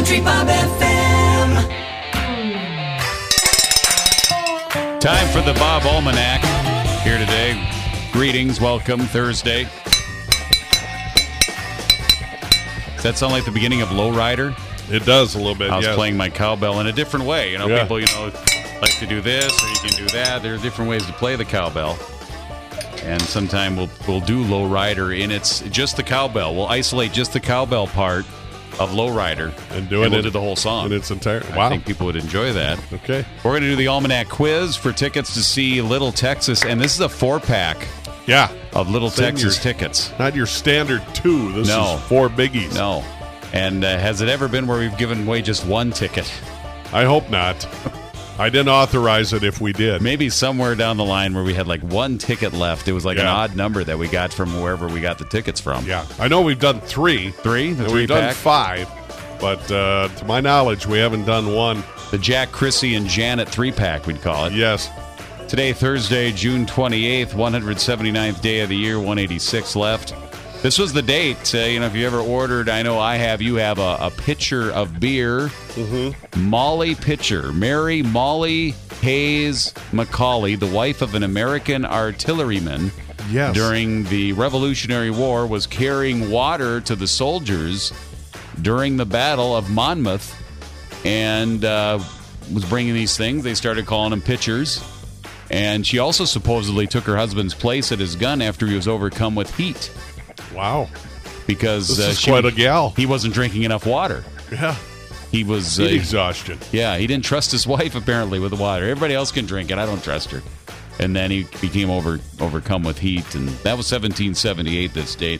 Country Bob FM. Time for the Bob Almanac here today. Greetings, welcome, Thursday. Does that sound like the beginning of Lowrider? It does a little bit, I was yes. playing my cowbell in a different way. You know, Yeah. people, like to do this or you can do that. There are different ways to play the cowbell. And sometime we'll do Lowrider in its just the cowbell. We'll isolate just the cowbell part of Lowrider and we'll do the whole song in its entire. I Wow. think people would enjoy that. Okay. We're going to do the Almanac quiz for tickets to see Little Texas, and this is a 4-pack Yeah. of Little Same Texas your- tickets. Not your standard 2. This No. is 4 biggies. No. And has it ever been where we've given away just one ticket? I hope not. I didn't authorize it if we did. Maybe somewhere down the line where we had like one ticket left. It was like an Yeah. odd number that we got from wherever we got the tickets from. Yeah. I know we've done 3. Three? The And we've done three-pack? 5. But to my knowledge, we haven't done 1. The Jack, Chrissy, and Janet 3-pack, we'd call it. Yes. Today, Thursday, June 28th, 179th day of the year, 186 left. This was the date. If you ever ordered, I know I have, you have a pitcher of beer. Mm-hmm. Molly Pitcher. Mary Molly Hayes Macaulay, the wife of an American artilleryman Yes. during the Revolutionary War, was carrying water to the soldiers during the Battle of Monmouth and was bringing these things. They started calling them pitchers. And she also supposedly took her husband's place at his gun after he was overcome with heat Wow. because This is quite a gal. he wasn't drinking enough water. Yeah. He was Heat exhaustion. yeah, he didn't trust his wife apparently with the water. Everybody else can drink it. I don't trust her. And then he became overcome with heat, and that was 1778. This date,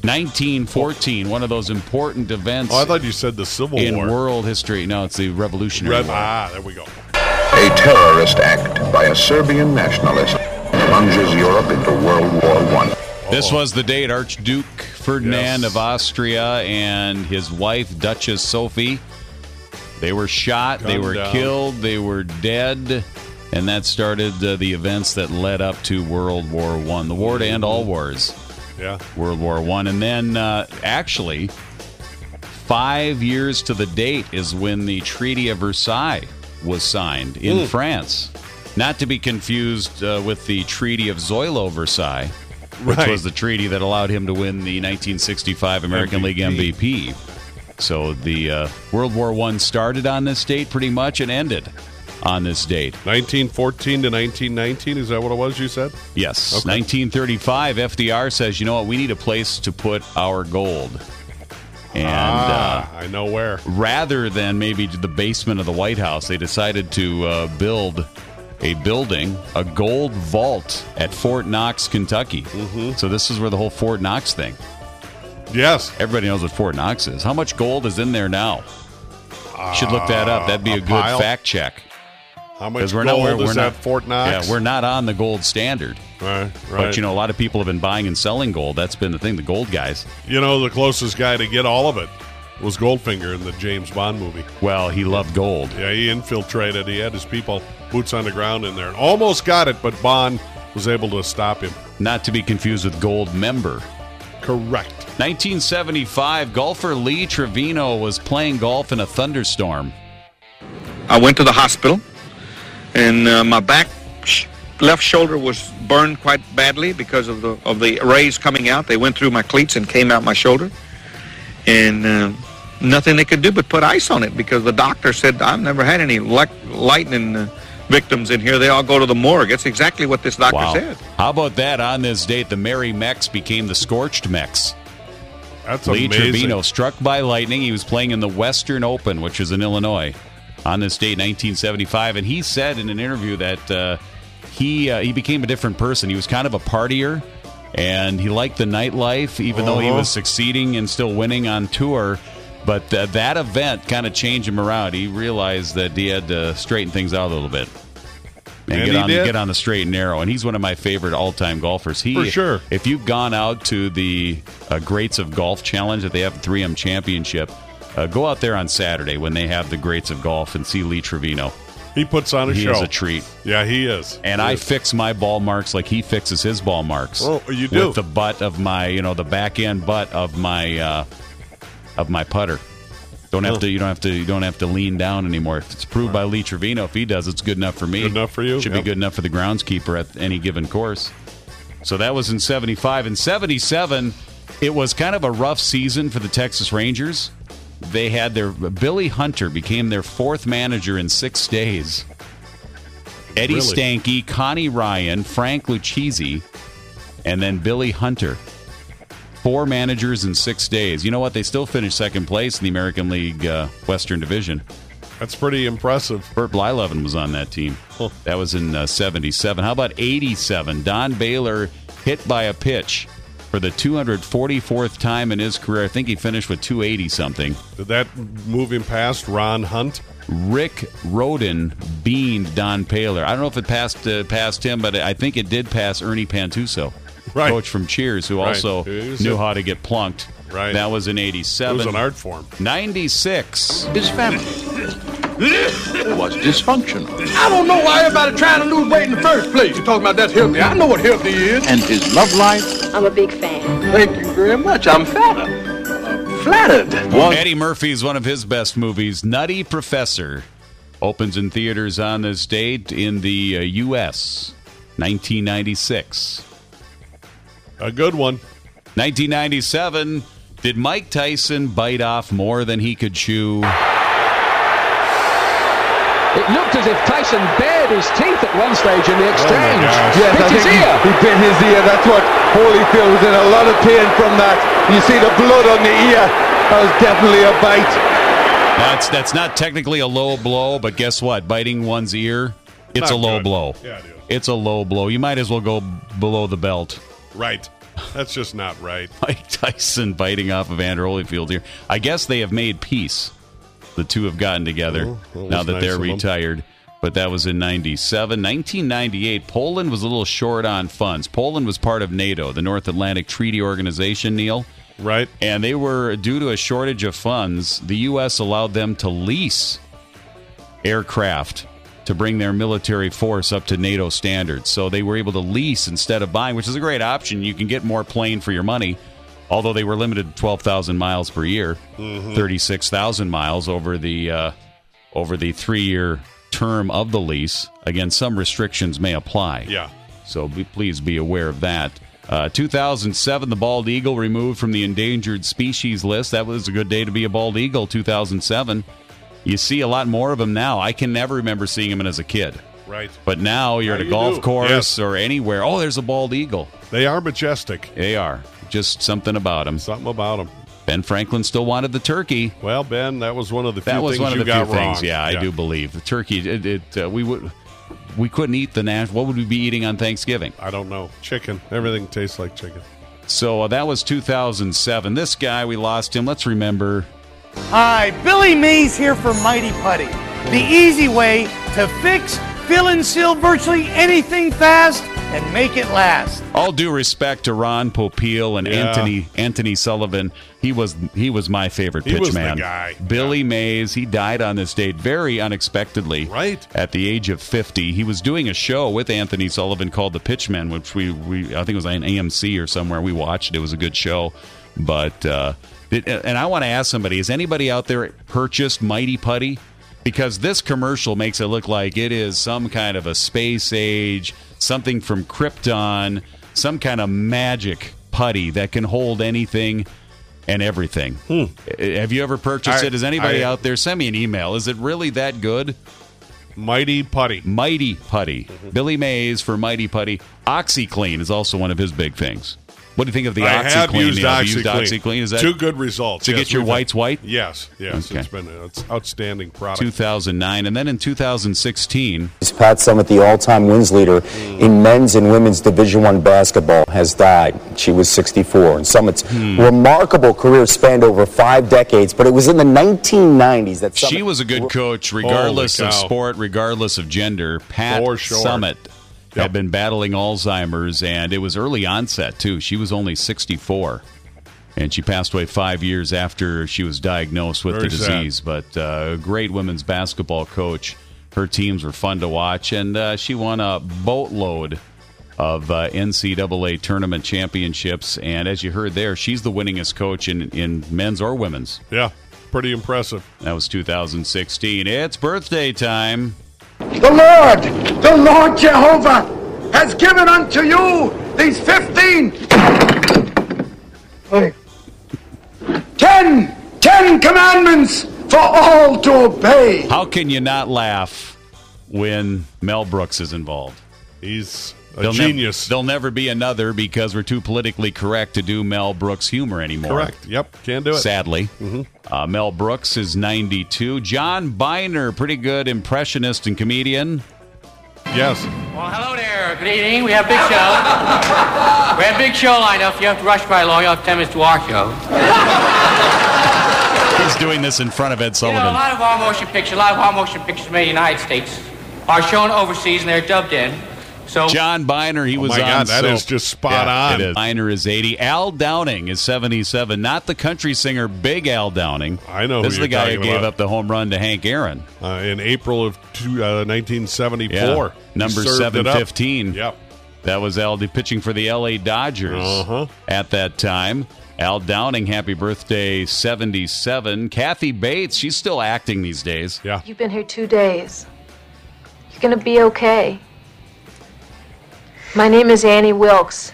1914, one of those important events Oh, I thought you said the Civil in War. world history. No, it's the Revolutionary War. There we go. A terrorist act by a Serbian nationalist plunges Europe into World War I. This was the date Archduke Ferdinand Yes. of Austria and his wife, Duchess Sophie, they were shot, they Gunned were down. killed, they were dead, and that started the events that led up to World War I, the war to end all wars, Yeah. World War I. And then, actually, 5 years to the date is when the Treaty of Versailles was signed in France. Not to be confused with the Treaty of Zoilo-Versailles, which Right. was the treaty that allowed him to win the 1965 American League MVP. So the World War I started on this date pretty much and ended on this date. 1914 to 1919, is that what it was you said? Yes. Okay. 1935, FDR says, you know what, we need a place to put our gold. And I know where. rather than maybe the basement of the White House, they decided to build a building, a gold vault at Fort Knox, Kentucky. Mm-hmm. So this is where the whole Fort Knox thing. Yes. Everybody knows what Fort Knox is. How much gold is in there now? Should look that up. That'd be a good pile? fact check. How much 'Cause gold is at Fort Knox? Yeah, we're not on the gold standard. Right. But, a lot of people have been buying and selling gold. That's been the thing, the gold guys. The closest guy to get all of it was Goldfinger in the James Bond movie. Well, he loved gold. Yeah, he infiltrated. He had his people, boots on the ground in there. Almost got it, but Bond was able to stop him. Not to be confused with gold member. Correct. 1975, golfer Lee Trevino was playing golf in a thunderstorm. I went to the hospital, and my left shoulder was burned quite badly because of the rays coming out. They went through my cleats and came out my shoulder, and nothing they could do but put ice on it because the doctor said I've never had any lightning victims in here. They all go to the morgue. That's exactly what this doctor said. How about that? On this date, the Merry Mex became the Scorched Mex. That's Lee amazing. Trevino struck by lightning. He was playing in the Western Open, which is in Illinois, on this date, 1975. And he said in an interview that he became a different person. He was kind of a partier, and he liked the nightlife, even though he was succeeding and still winning on tour. But that event kind of changed him around. He realized that he had to straighten things out a little bit. And get on the straight and narrow. And he's one of my favorite all-time golfers. For sure. If you've gone out to the Greats of Golf Challenge that they have at 3M Championship, go out there on Saturday when they have the Greats of Golf and see Lee Trevino. He puts on a show. He is a treat. Yeah, he is. And I fix my ball marks like he fixes his ball marks. Oh, you do? With the butt of my, the back end butt of my putter. You don't have to lean down anymore. If it's approved by Lee Trevino, if he does, it's good enough for me. Good enough for you? Should be good enough for the groundskeeper at any given course. So that was in 75. In 77, it was kind of a rough season for the Texas Rangers. They had Billy Hunter became their fourth manager in 6 days. Eddie Stanky, Connie Ryan, Frank Lucchese, and then Billy Hunter. 4 managers in 6 days. You know what? They still finished second place in the American League Western Division. That's pretty impressive. Bert Blyleven was on that team. Huh. That was in 77. How about 87? Don Baylor hit by a pitch for the 244th time in his career. I think he finished with 280-something. Did that move him past Ron Hunt? Rick Roden beaned Don Baylor. I don't know if it passed him, but I think it did pass Ernie Pantuso. Right. Coach from Cheers, who also knew how to get plunked. Right. That was in 87. It was an art form. 96. His family was dysfunctional. I don't know why everybody trying to lose weight in the first place. You're talking about that's healthy. I know what healthy is. And his love life. I'm a big fan. Thank you very much. I'm flattered. Eddie Murphy's one of his best movies, Nutty Professor, opens in theaters on this date in the U.S., 1996. A good one. 1997, did Mike Tyson bite off more than he could chew? It looked as if Tyson bared his teeth at one stage in the exchange. Yes, bit his ear. He bit his ear. That's what Holyfield was in a lot of pain from that. You see the blood on the ear. That was definitely a bite. That's not technically a low blow, but guess what? Biting one's ear, it's Not a low good. blow. Yeah, dude. It's a low blow. You might as well go below the belt. Right. That's just not right. Mike Tyson biting off of Andrew Holyfield here. I guess they have made peace. The two have gotten together now that nice they're of them. retired. But that was in 97. 1998, Poland was a little short on funds. Poland was part of NATO, the North Atlantic Treaty Organization, Neil. Right. And they were, due to a shortage of funds, the U.S. allowed them to lease aircraft to bring their military force up to NATO standards. So they were able to lease instead of buying, which is a great option. You can get more plane for your money, although they were limited to 12,000 miles per year, 36,000 miles over the 3-year term of the lease. Again, some restrictions may apply. Yeah. So please be aware of that. 2007, the bald eagle removed from the endangered species list. That was a good day to be a bald eagle, 2007. You see a lot more of them now. I can never remember seeing them as a kid. Right. But now you're at a you golf do. course Yes. or anywhere. Oh, there's a bald eagle. They are majestic. They are. Just something about them. Something about them. Ben Franklin still wanted the turkey. Well, Ben, that was one of the few That was things one of you the few got wrong. things. Yeah, I do believe the turkey. We couldn't eat the what would we be eating on Thanksgiving? I don't know. Chicken. Everything tastes like chicken. So that was 2007. This guy, we lost him. Let's remember. Hi, Billy Mays here for Mighty Putty. The easy way to fix, fill, and seal virtually anything fast and make it last. All due respect to Ron Popeil and Anthony Sullivan, he was my favorite He was the pitchman. guy. Billy Mays, he died on this date very unexpectedly. Right. At the age of 50. He was doing a show with Anthony Sullivan called The Pitchman, which we I think it was on AMC or somewhere. We watched. It was a good show. But and I want to ask somebody, has anybody out there purchased Mighty Putty? Because this commercial makes it look like it is some kind of a space age, something from Krypton, some kind of magic putty that can hold anything and everything. Have you ever purchased it? Has anybody out there? Send me an email. Is it really that good? Mighty Putty. Mighty Putty. Billy Mays for Mighty Putty. OxyClean is also one of his big things. What do you think of the I OxyClean? have used Have you OxyClean. used OxyClean? Is that two good results? to Yes, get your we've whites had- white? Yes. Okay. It's been an outstanding product. 2009, and then in 2016, Pat Summitt, the all-time wins leader in men's and women's Division I basketball, has died. She was 64. And Summitt's remarkable career spanned over 5 decades, but it was in the 1990s that Summitt... she was a good coach, regardless Holy of cow. sport, regardless of gender. Pat For sure. Summitt Yep. had been battling Alzheimer's, and it was early onset, too. She was only 64, and she passed away 5 years after she was diagnosed with Very the sad. disease. But a great women's basketball coach. Her teams were fun to watch, and she won a boatload of NCAA tournament championships. And as you heard there, she's the winningest coach in men's or women's. Yeah. pretty impressive. That was 2016. It's birthday time. The Lord Jehovah has given unto you these 10 commandments for all to obey. How can you not laugh when Mel Brooks is involved? He's a genius. There'll never be another because we're too politically correct to do Mel Brooks humor anymore. Correct. Yep. Can't do it. Sadly. Mel Brooks is 92. John Biner, pretty good impressionist and comedian. Yes. Well, hello there. Good evening. We have a big show. We have a big show lined up. You have to rush quite along. You have 10 minutes to our show. He's doing this in front of Ed Sullivan. You know, a lot of our motion pictures made in the United States are shown overseas and they're dubbed in. So John Biner, he was on. Oh my God, that Soap. is just spot on. It is. Biner is 80. Al Downing is 77. Not the country singer Big Al Downing. I know This who is the you're guy who talking gave about. up the home run to Hank Aaron. In April of 1974. Yeah. Number He served it up. 715. Yep. That was Al pitching for the L.A. Dodgers at that time. Al Downing, happy birthday, 77. Kathy Bates, she's still acting these days. Yeah. You've been here 2 days. You're going to be okay. My name is Annie Wilkes.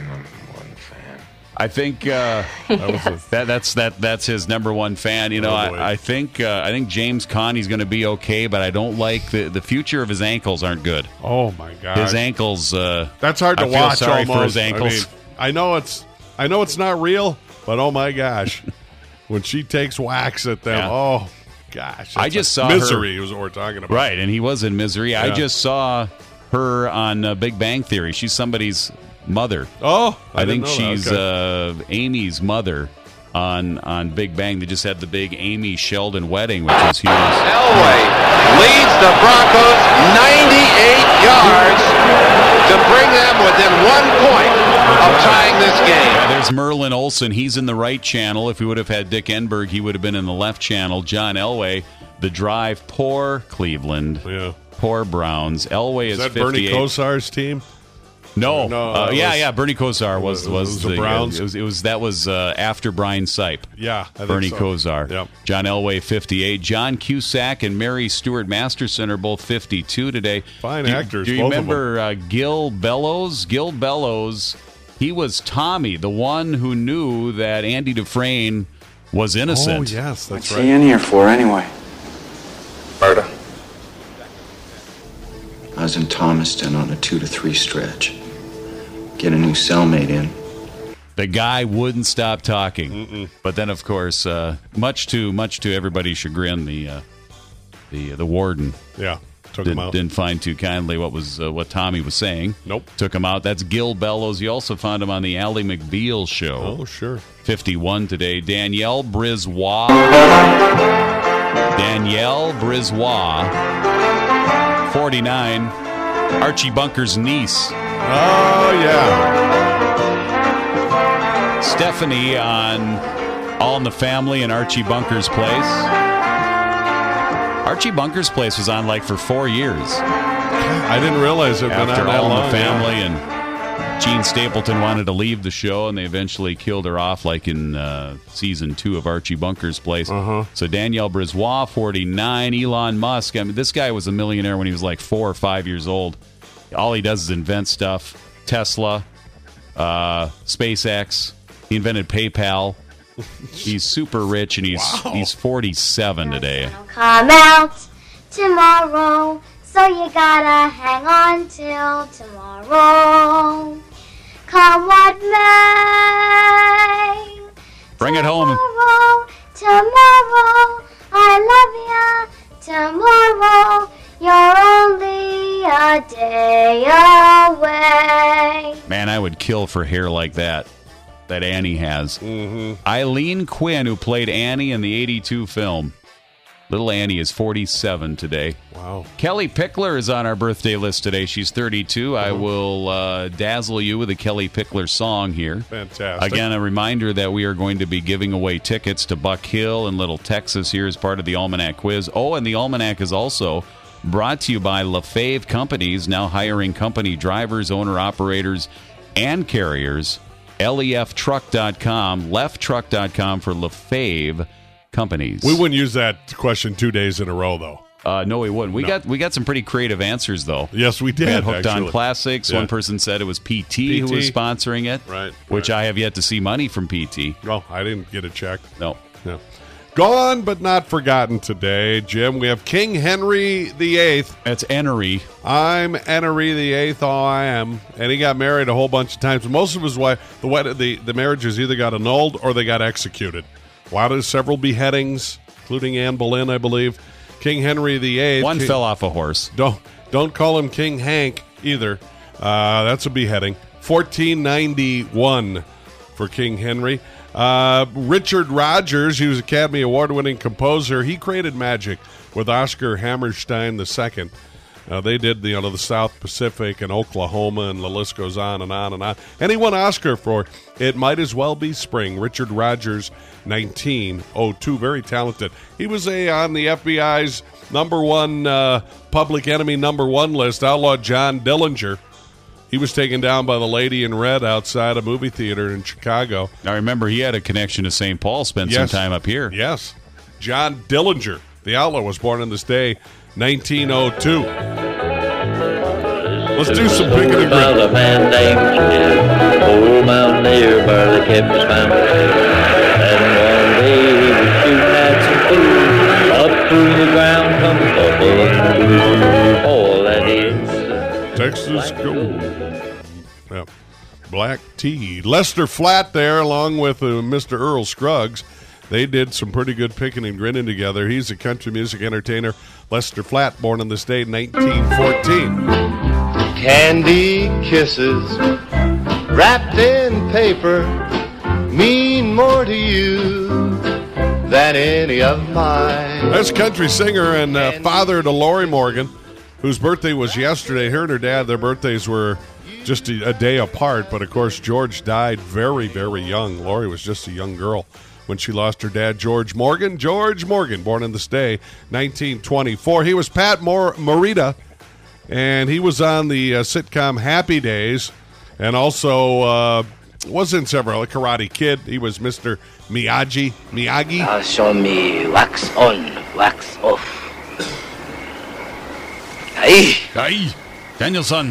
I think that's his number one fan. You know, I think James Connie's going to be okay, but I don't like the future of his ankles aren't good. Oh my God, his ankles. That's hard to I feel watch. sorry almost for his ankles. I know it's not real, but oh my gosh, when she takes whacks at them, oh gosh, I just saw Misery her, was what we're talking about, right? And he was in Misery. I just saw her on Big Bang Theory. She's somebody's mother. Oh, I think she's Amy's mother on Big Bang. They just had the big Amy Sheldon wedding, which was huge. Elway leads the Broncos 98 yards to bring them within 1 point of tying this game. Yeah, there's Merlin Olsen. He's in the right channel. If we would have had Dick Enberg, he would have been in the left channel. John Elway, The Drive. Poor Cleveland. Yeah. Poor Browns. Elway is that 58. Bernie Kosar's team? No, No, Bernie Kosar was the Browns. That was after Brian Sipe. Yeah, I think Bernie so. Kosar. Yep. John Elway 58. John Cusack and Mary Stuart Masterson are both 52 today. Fine Do actors. you both of them. remember Gil Bellows? Gil Bellows. He was Tommy, the one who knew that Andy Dufresne was innocent. Oh yes, that's What's right. he in here for anyway? Murder. I was in Thomaston on a 2 to 3 stretch. Get a new cellmate in. The guy wouldn't stop talking. But then, of course, much to everybody's chagrin, the warden. Yeah, took him out. Didn't find too kindly what Tommy was saying. Nope. Took him out. That's Gil Bellows. You also found him on the Ally McBeal show. Oh, sure. 51 today. Danielle Brisbois. 49. Archie Bunker's niece. Oh, yeah. Stephanie on All in the Family and Archie Bunker's Place. Archie Bunker's Place was on like for 4 years. I didn't realize it. After Been on that All long, in the Family, yeah. and Gene Stapleton wanted to leave the show, and they eventually killed her off like in season 2 of Archie Bunker's Place. So Danielle Brisbois, 49. Elon Musk. I mean, this guy was a millionaire when he was like 4 or 5 years old. All he does is invent stuff. Tesla, SpaceX. He invented PayPal. He's super rich, and he's 47 today. Come out tomorrow, so you gotta hang on till tomorrow. Come what may. Bring it home. Tomorrow, I love ya. Tomorrow, you're only a day away. Man, I would kill for hair like that Annie has. Eileen Quinn, who played Annie in the 82 film. Little Annie is 47 today. Wow. Kelly Pickler is on our birthday list today. She's 32. I will dazzle you with a Kelly Pickler song here. Fantastic. Again, a reminder that we are going to be giving away tickets to Buck Hill and Little Texas here as part of the Almanac quiz. Oh, and the Almanac is also brought to you by LaFave Companies, now hiring company drivers, owner-operators, and carriers. LEFtruck.com, leftruck.com for LaFave companies. We wouldn't use that question 2 days in a row, though. No, we wouldn't. We got some pretty creative answers, though. Yes, we did. We had Hooked actually. on Classics. Yeah. One person said it was PT who was sponsoring it. Right. Which I have yet to see money from PT. No, I didn't get a check. No. Gone but not forgotten today, Jim. We have King Henry VIII. That's Henry. I'm Henry VIII. Oh, I am. And he got married a whole bunch of times. Most of his wife, the marriages either got annulled or they got executed. Wow, there's several beheadings, including Anne Boleyn, I believe. King Henry VIII. One fell off a horse. Don't call him King Hank either. That's a beheading. 1491 for King Henry. Richard Rodgers, he was Academy Award-winning composer. He created magic with Oscar Hammerstein II. They did the South Pacific and Oklahoma, and the list goes on and on and on. And he won Oscar for It Might As Well Be Spring. Richard Rodgers, 1902, very talented. He was on the FBI's number one public enemy number one list. Outlaw John Dillinger. He was taken down by the lady in red outside a movie theater in Chicago. I remember he had a connection to St. Paul, spent some time up here. Yes. John Dillinger, the outlaw, was born on this day, 1902. Let's do some picking and about a man named Jim, old mountaineer, barely kept his family. And one day he was shooting at some food. Up through the ground comes bubble. All that is Texas Gold. Yeah. Black tea. Lester Flatt there, along with Mr. Earl Scruggs. They did some pretty good picking and grinning together. He's a country music entertainer. Lester Flatt, born on this day, 1914. Candy kisses wrapped in paper mean more to you than any of mine. That's country singer and father to Lori Morgan, whose birthday was yesterday. Her and her dad, their birthdays were just a day apart, but of course George died very, very young. Lori was just a young girl when she lost her dad, George Morgan. George Morgan, born on this day, 1924. He was Pat Morita, and he was on the sitcom Happy Days, and also was in several. Karate Kid. He was Mr. Miyagi. Now show me wax on, wax off. Hey, Danielson.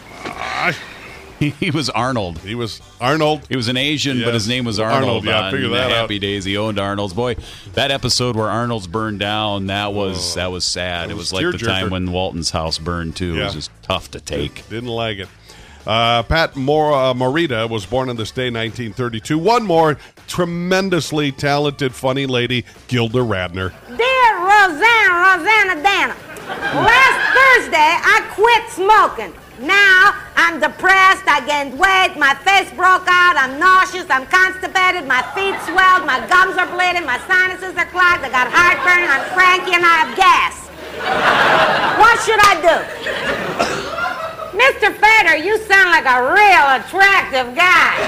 He was Arnold. He was Arnold. He was an Asian, but his name was Arnold. Yeah, I figured that out. Happy Days, he owned Arnold's. Boy, that episode where Arnold's burned down, that was sad. It was like the time when Walton's house burned, too. Yeah. It was just tough to take. Didn't like it. Pat Morita was born on this day, 1932. One more tremendously talented, funny lady, Gilda Radner. Dear Rosanna Dana, last Thursday I quit smoking. Now I'm depressed, I gained weight, my face broke out, I'm nauseous, I'm constipated, my feet swelled, my gums are bleeding, my sinuses are clogged, I got heartburn, I'm cranky, and I have gas. What should I do? Mr. Fader, you sound like a real attractive guy.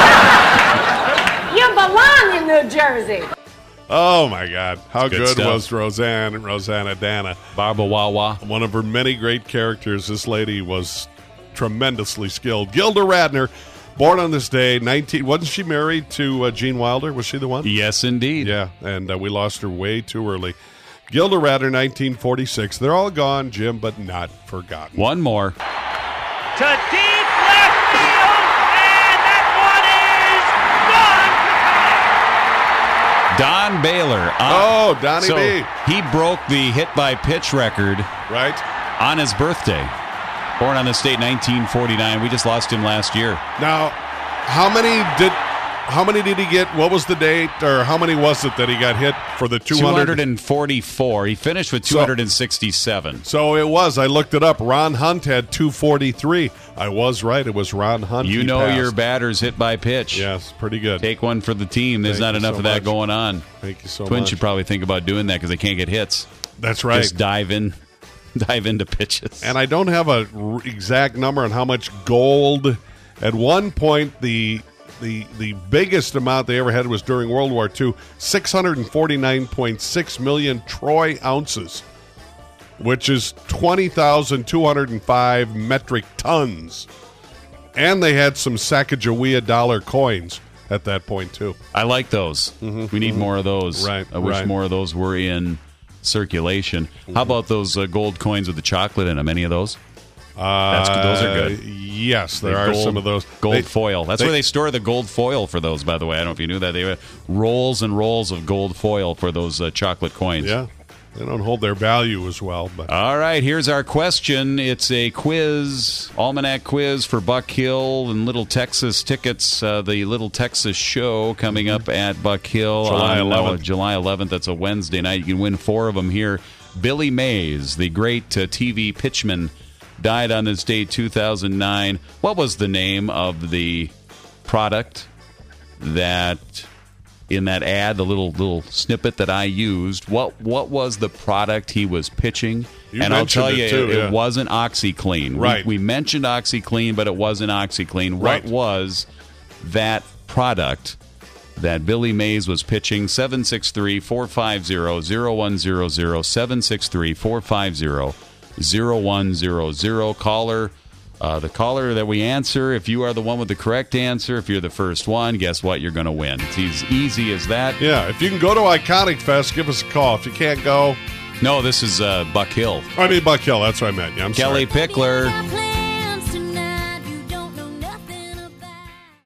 You belong in New Jersey. Oh, my God. How Good good stuff. was Rosanna Dana? Baba Wawa. One of her many great characters. This lady was tremendously skilled. Gilda Radner, born on this day, wasn't she married to Gene Wilder? Was she the one? Yes, indeed. Yeah, and we lost her way too early. Gilda Radner, 1946. They're all gone, Jim, but not forgotten. One more. To deep left field, and that one is gone. Don Baylor. Donnie so B. He broke the hit by pitch record right on his birthday. Born on this date, 1949. We just lost him last year. Now, how many did he get? What was the date, or how many was it that he got hit for the 244. He finished with 267. So it was. I looked it up. Ron Hunt had 243. I was right. It was Ron Hunt. You He know passed. your batter's hit by pitch. Yes, pretty good. Take one for the team. There's Thank not you enough so of that much. going on. Thank you so Twins much. should probably think about doing that because they can't get hits. That's right. Just dive into pitches. And I don't have a exact number on how much gold. At one point, the biggest amount they ever had was during World War II, 649.6 million troy ounces, which is 20,205 metric tons. And they had some Sacagawea dollar coins, at that point too. I like those. We need more of those. Right. I wish more of those were in circulation. How about those gold coins with the chocolate in them? Any of those? Those are good. Yes, there are some of those. Gold foil. That's where they store the gold foil for those, by the way. I don't know if you knew that. They have rolls and rolls of gold foil for those chocolate coins. Yeah. They don't hold their value as well. But all right, here's our question. It's a quiz, almanac quiz for Buck Hill and Little Texas tickets. The Little Texas show coming up at Buck Hill July 11th. July 11th. That's a Wednesday night. You can win 4 of them here. Billy Mays, the great TV pitchman, died on this date, 2009. What was the name of the product that... in that ad, the little snippet that I used, what was the product he was pitching? And I'll tell you, it wasn't OxyClean. Right. We mentioned OxyClean, but it wasn't OxyClean. Right. What was that product that Billy Mays was pitching? 763-450-0100, 763-450-0100. Caller. The caller that we answer, if you are the one with the correct answer, if you're the first one, guess what? You're going to win. It's as easy as that. Yeah, if you can go to Iconic Fest, give us a call. If you can't go... No, this is Buck Hill. I mean Buck Hill, that's what I meant. Yeah, I'm Kelly sorry. Pickler.